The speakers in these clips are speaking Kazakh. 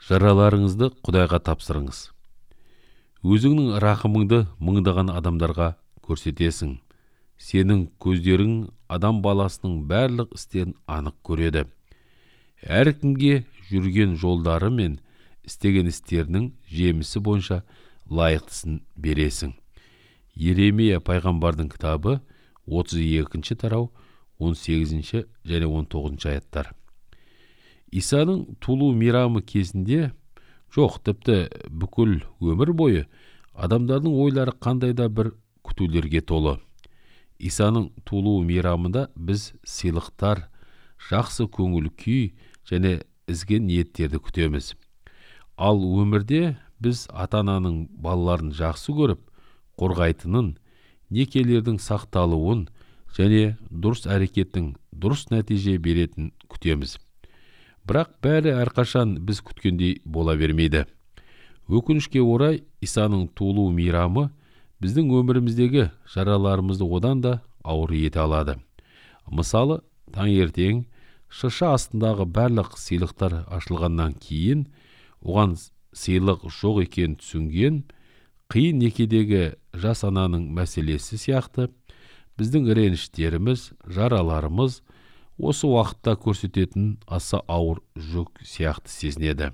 Жараларыңызды Құдайға тапсырыңыз. Өзіңнің рахымыңды мыңдаған адамдарға көрсетесің. Сенің көздерің адам баласының барлық істерін анық көреді. Әркімге жүрген жолдары мен істеген істерінің жемісі бойынша лайықтысын бересің. Иеремия пайғамбардың кітабы 32 тарау 18 және 19 аяттар. Исаның тулу мейрамы кезінде тіпті бүкіл өмір бойы адамдардың ойлары қандай да бір күтулерге толы. Исаның тулу мейрамында біз сыйлықтар, жақсы көңіл күй және ізгі ниеттерді күтеміз. Ал өмірде біз ата-ананың балаларын жақсы көріп, қорғайтынын, некелердің сақталуын және дұрыс әрекеттің дұрыс нәтиже беретін күтеміз. Бірақ бәрі әрқашан біз күткендей бола бермейді. Өкінішке орай, Исаның тулу мейрамы біздің өміріміздегі жараларымызды одан да ауыр ете алады. Мысалы, таңертең шырша астындағы барлық сыйлықтар ашылғаннан кейін, оған сыйлық жоқ екенін түсінген, қиын некедегі жас ананың мәселесі сияқты, біздің реніштеріміз, жараларымыз осы уақытта көрсететін аса ауыр жүк сияқты сезінеді.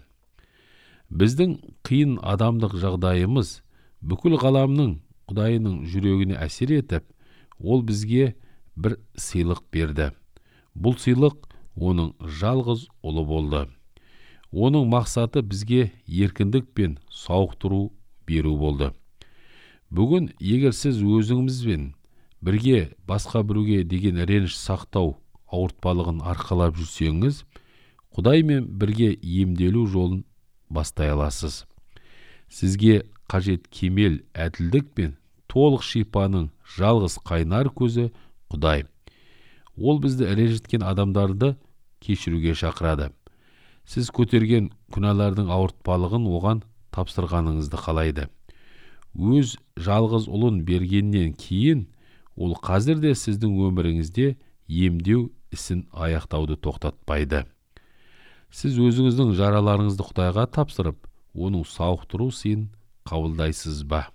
Біздің қиын адамдық жағдайымыз бүкіл ғаламның Құдайының жүрегіне әсер етіп, ол бізге бір сыйлық берді. Бұл сыйлық оның жалғыз ұлы болды. Оның мақсаты бізге еркіндік пен сауықтыру беру болды. Бүгін егер сіз өзіңізбен бірге басқа біреуге деген реніш сақтау ауыртпалығын арқалап жүрсеңіз, Құдаймен бірге емделу жолын бастай аласыз. Сізге қажет кемел әділдік пен толық шипаның жалғыз қайнар көзі Құдай. Ол бізді ренжіткен адамдарды кешіруге шақырады. Сіз көтерген күнәлардың ауыртпалығын оған тапсырғаныңызды қалайды. Өз жалғыз ұлын бергеннен кейін, ол қазір де сіздің өміріңізде емдеу ісін аяқтауды тоқтатпайды. Сіз өзіңіздің жараларыңызды Құдайға тапсырып, оның сауықтыру сыйын қабылдайсыз ба?